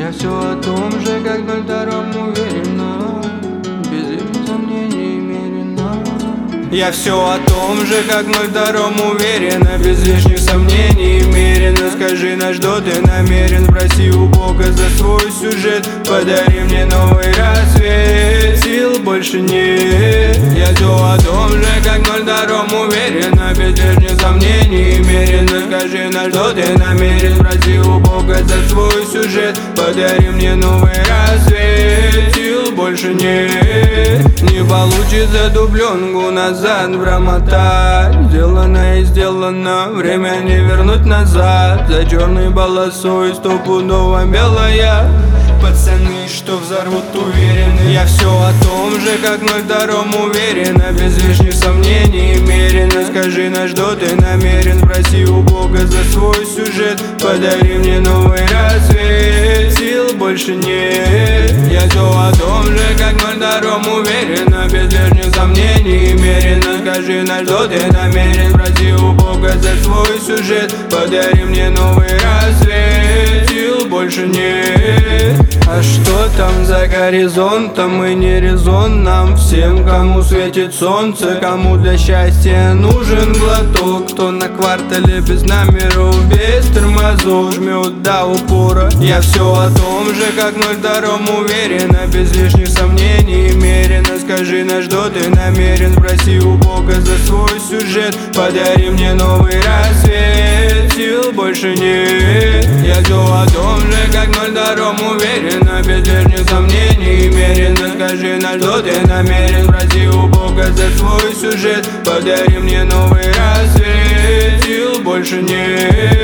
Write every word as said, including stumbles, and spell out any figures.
Я все о том же, как ноль даром уверена, без лишних сомнений мерено. Я все о том же, как ноль даром уверена, без лишних сомнений мерено. Скажи, на что ты намерен, проси у Бога за свой сюжет. Подари мне новый рассвет, сил больше нет. Я все о том же, как ноль даром уверена, без лишних сомнений мерено. Скажи, на что ты намерен, проси у Бога за свой сюжет. Подари мне новый рассвет, сил больше нет. Не получится дубленку назад промотать. Сделано и сделано, время не вернуть назад. За черной полосой стопудово белая. Пацаны, что взорвут, уверены. Я все о том же, как ноль даром уверена, без лишних сомнений мерено. Скажи, на что ты намерен, проси у Бога за свой сюжет. Подари мне новый рассвет, сил больше нет. Я все о том же, как ноль даром уверена, без лишних сомнений мерено. Скажи, на что ты намерен, проси у Бога за свой сюжет. Подари мне новый рассвет, сил больше нет. А что там за горизонтом и не резон нам всем, кому светит солнце, кому для счастья нужен глоток. Кто на квартале без номеров, без тормозов жмет до упора. Я все о том же, как ноль даром уверена, без лишних сомнений мерено. Скажи, на что ты намерен, проси у Бога за свой сюжет. Подари мне новый рассвет, сил больше нет. Я все о том же, как ноль даром уверена, без лишних сомнений мерено. Скажи, на что ты намерен, проси у Бога за свой сюжет. Подари мне новый рассвет, сил больше нет.